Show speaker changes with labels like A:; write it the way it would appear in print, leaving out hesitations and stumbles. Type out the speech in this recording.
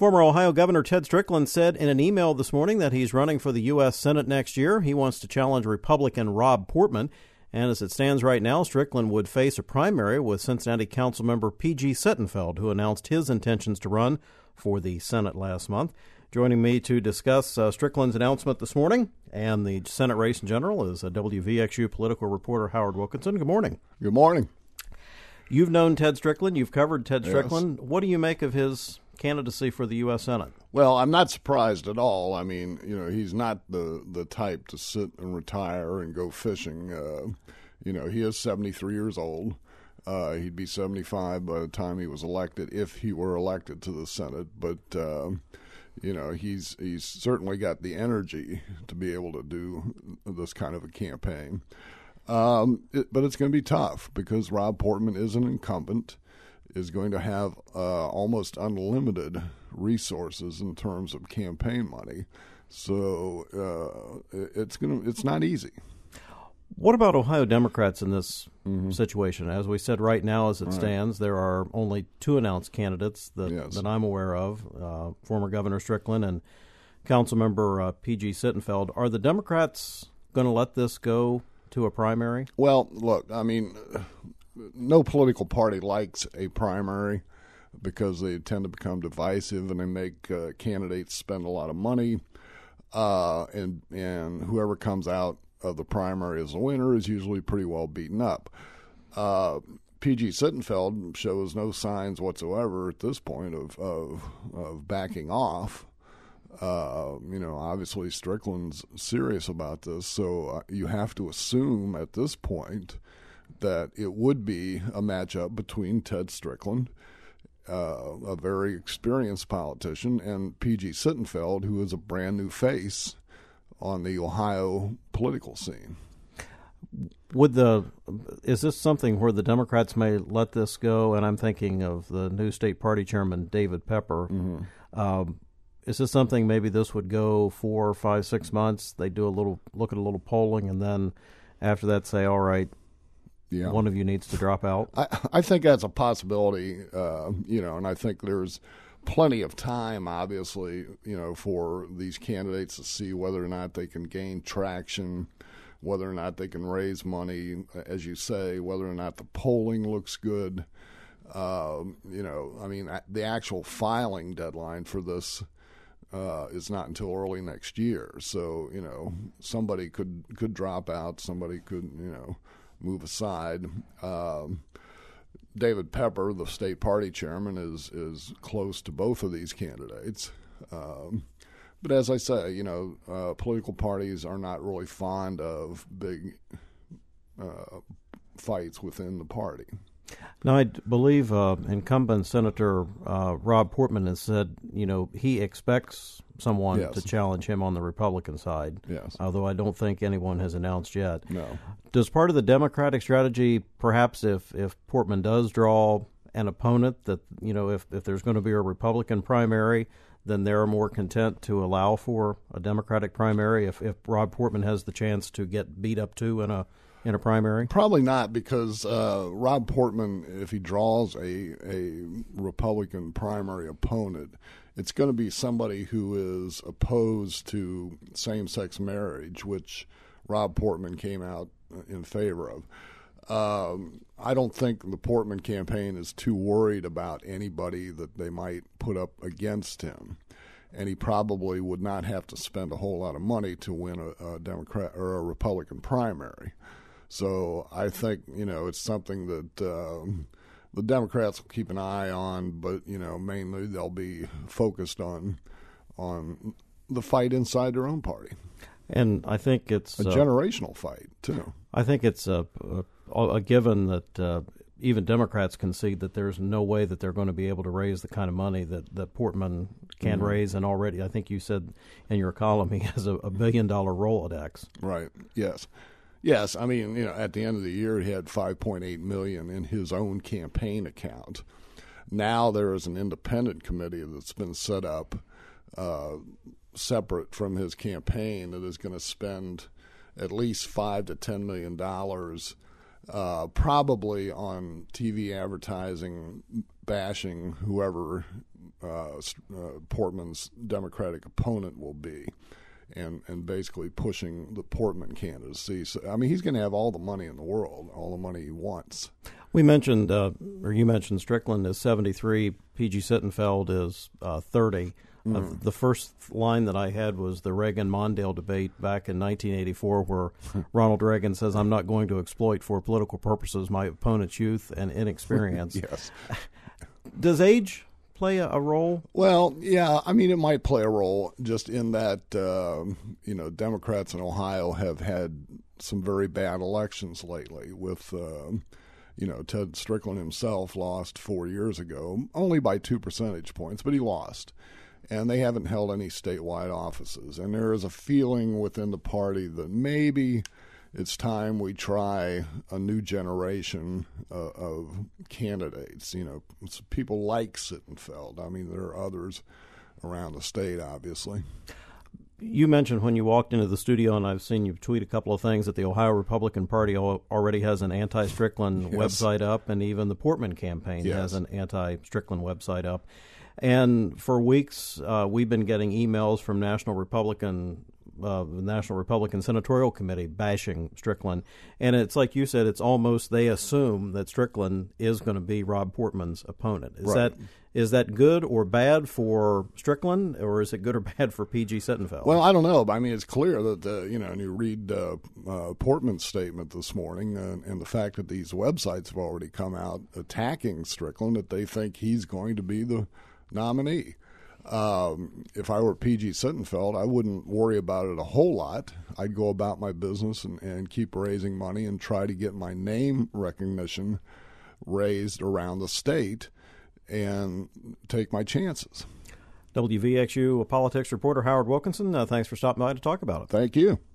A: Former Ohio Governor Ted Strickland said in an email this morning that he's running for the U.S. Senate next year. He wants to challenge Republican Rob Portman. And as it stands right now, Strickland would face a primary with Cincinnati Councilmember P.G. Sittenfeld, who announced his intentions to run for the Senate last month. Joining me to discuss Strickland's announcement this morning and the Senate race in general is WVXU political reporter Howard Wilkinson. Good morning.
B: Good morning.
A: You've known Ted Strickland. You've covered Ted
B: Yes.
A: Strickland. What do you make of his candidacy for the U.S. Senate?
B: Well, I'm not surprised at all. I mean, he's not the type to sit and retire and go fishing. He is 73 years old. He'd be 75 by the time he was elected, if he were elected to the Senate. But he's certainly got the energy to be able to do this kind of a campaign. But it's going to be tough because Rob Portman is an incumbent, is going to have almost unlimited resources in terms of campaign money. So it's not easy.
A: What about Ohio Democrats in this situation? As we said, right now as it stands, there are only two announced candidates that I'm aware of, former Governor Strickland and Councilmember P.G. Sittenfeld. Are the Democrats going to let this go to a primary?
B: Well, look, I mean, no political party likes a primary because they tend to become divisive and they make candidates spend a lot of money, and whoever comes out of the primary as a winner is usually pretty well beaten up. P.G. Sittenfeld shows no signs whatsoever at this point of backing off. Obviously Strickland's serious about this, so you have to assume at this point that it would be a matchup between Ted Strickland, a very experienced politician, and P.G. Sittenfeld, who is a brand new face on the Ohio political scene.
A: Is this something where the Democrats may let this go? And I'm thinking of the new state party chairman, David Pepper. Is this something maybe this would go 4, 5, 6 months? They do look at a little polling, and then after that say, all right, one of you needs to drop out?
B: I think that's a possibility, and I think there's plenty of time, obviously, for these candidates to see whether or not they can gain traction, whether or not they can raise money, as you say, whether or not the polling looks good. The actual filing deadline for this is not until early next year. So, somebody could drop out, somebody could, move aside. David Pepper, the state party chairman, is close to both of these candidates. But as I say, political parties are not really fond of big fights within the party.
A: Now, I believe incumbent Senator Rob Portman has said, he expects someone to challenge him on the Republican side.
B: Yes.
A: Although I don't think anyone has announced yet.
B: No.
A: Does part of the Democratic strategy, perhaps if Portman does draw an opponent, that, if there's going to be a Republican primary, then they're more content to allow for a Democratic primary if Rob Portman has the chance to get beat up too in a primary?
B: Probably not, because Rob Portman, if he draws a Republican primary opponent, it's going to be somebody who is opposed to same-sex marriage, which Rob Portman came out in favor of. I don't think the Portman campaign is too worried about anybody that they might put up against him, and he probably would not have to spend a whole lot of money to win a Democrat or a Republican primary. So I think, it's something that the Democrats will keep an eye on, but, mainly they'll be focused on the fight inside their own party.
A: And I think it's
B: a generational fight, too.
A: I think it's a given that even Democrats concede that there's no way that they're going to be able to raise the kind of money that Portman can raise. And already, I think you said in your column, he has a $1 billion Rolodex.
B: Right, yes. Yes, I mean, at the end of the year, he had $5.8 million in his own campaign account. Now there is an independent committee that's been set up separate from his campaign that is going to spend at least $5 to $10 million probably on TV advertising, bashing whoever Portman's Democratic opponent will be, and basically pushing the Portman candidacy. So, I mean, he's going to have all the money in the world, all the money he wants.
A: We mentioned, or you mentioned, Strickland is 73, P.G. Sittenfeld is 30. The first line that I had was the Reagan-Mondale debate back in 1984, where Ronald Reagan says, "I'm not going to exploit for political purposes my opponent's youth and inexperience."
B: Yes.
A: Does age play a role?
B: Well, yeah. I mean, it might play a role just in that, Democrats in Ohio have had some very bad elections lately with, Ted Strickland himself lost 4 years ago, only by 2 percentage points, but he lost. And they haven't held any statewide offices. And there is a feeling within the party that maybe it's time we try a new generation of candidates. People like Sittenfeld. I mean, there are others around the state, obviously.
A: You mentioned when you walked into the studio, and I've seen you tweet a couple of things, that the Ohio Republican Party already has an anti-Strickland website up, and even the Portman campaign has an anti-Strickland website up. And for weeks, we've been getting emails from the National Republican Senatorial Committee bashing Strickland. And it's like you said, it's almost they assume that Strickland is going to be Rob Portman's opponent. Is that good or bad for Strickland, or is it good or bad for P.G. Sittenfeld?
B: Well, I don't know. I mean, it's clear that, and you read Portman's statement this morning and the fact that these websites have already come out attacking Strickland, that they think he's going to be the nominee. If I were P.G. Sittenfeld, I wouldn't worry about it a whole lot. I'd go about my business and keep raising money and try to get my name recognition raised around the state and take my chances.
A: WVXU politics reporter Howard Wilkinson, thanks for stopping by to talk about it.
B: Thank you.